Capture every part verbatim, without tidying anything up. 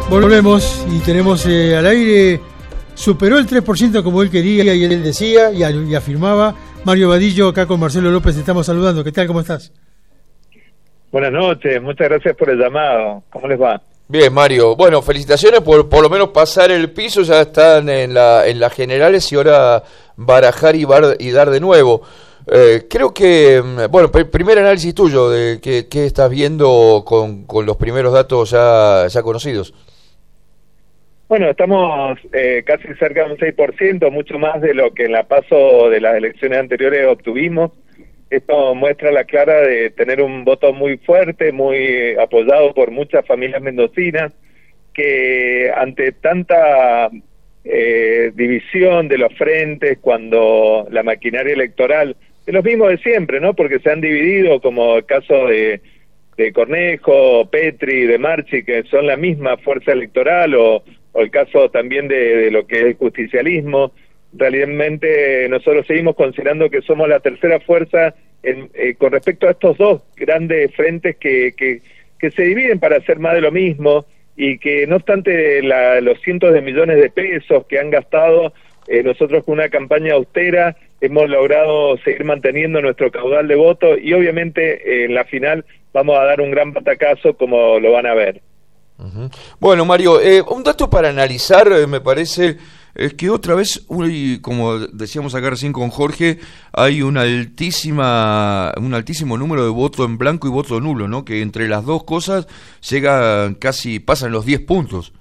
Volvemos y tenemos eh, al aire, superó el tres por ciento como él quería y él decía y, y afirmaba. Mario Vadillo, acá con Marcelo López, te estamos saludando. ¿Qué tal? ¿Cómo estás? Buenas noches, muchas gracias por el llamado. ¿Cómo les va? Bien, Mario. Bueno, felicitaciones por por lo menos pasar el piso, ya están en la en las generales y ahora barajar y, bar, y dar de nuevo. Eh, creo que, bueno, pr primer análisis tuyo de qué, qué estás viendo con, con los primeros datos ya, ya conocidos. Bueno, estamos eh, casi cerca de un seis por ciento, mucho más de lo que en la paso de las elecciones anteriores obtuvimos. Esto muestra la clara de tener un voto muy fuerte, muy apoyado por muchas familias mendocinas, que ante tanta eh, división de los frentes, cuando la maquinaria electoral, de los mismos de siempre, ¿no? Porque se han dividido, como el caso de, de Cornejo, Petri, de Marchi, que son la misma fuerza electoral, o, o el caso también de, de lo que es el justicialismo. Realmente nosotros seguimos considerando que somos la tercera fuerza en, eh, con respecto a estos dos grandes frentes que, que, que se dividen para hacer más de lo mismo, y que no obstante la, los cientos de millones de pesos que han gastado, eh, nosotros con una campaña austera hemos logrado seguir manteniendo nuestro caudal de votos, y obviamente eh, en la final vamos a dar un gran batacazo, como lo van a ver. Uh-huh. Bueno, Mario, eh, un dato para analizar, eh, me parece, es que otra vez, uy, como decíamos acá recién con Jorge, hay una altísima, un altísimo número de voto en blanco y voto nulo, ¿no? Que entre las dos cosas llega casi, pasan los diez puntos.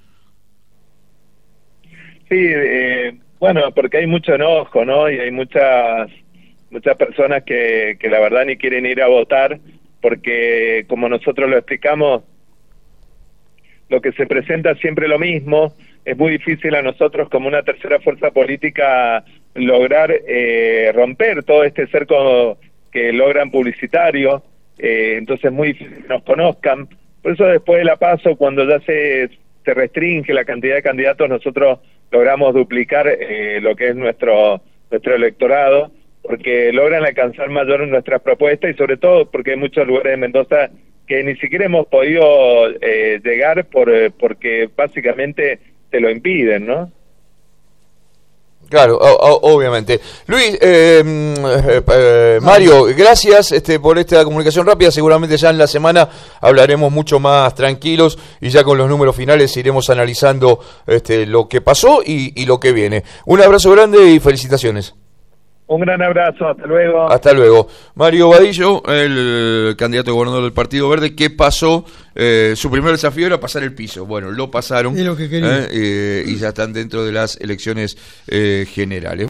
Sí, eh, bueno, porque hay mucho enojo, ¿no? Y hay muchas muchas personas que, que la verdad ni quieren ir a votar, porque como nosotros lo explicamos, lo que se presenta siempre lo mismo. Es muy difícil a nosotros como una tercera fuerza política lograr eh, romper todo este cerco que logran publicitario, eh, entonces es muy difícil que nos conozcan. Por eso después de la PASO, cuando ya se, se restringe la cantidad de candidatos, nosotros logramos duplicar eh, lo que es nuestro nuestro electorado, porque logran alcanzar mayor en nuestras propuestas, y sobre todo porque hay muchos lugares de Mendoza que ni siquiera hemos podido eh, llegar por eh, porque básicamente te lo impiden, ¿no? Claro, o, o, obviamente. Luis, eh, eh, eh, Mario, gracias este, por esta comunicación rápida. Seguramente ya en la semana hablaremos mucho más tranquilos y ya con los números finales iremos analizando este, lo que pasó y, y lo que viene. Un abrazo grande y felicitaciones. Un gran abrazo, hasta luego. Hasta luego. Mario Vadillo, el candidato a gobernador del Partido Verde, que pasó, eh, su primer desafío era pasar el piso. Bueno, lo pasaron. Es lo que quería. Eh, eh, y ya están dentro de las elecciones eh, generales.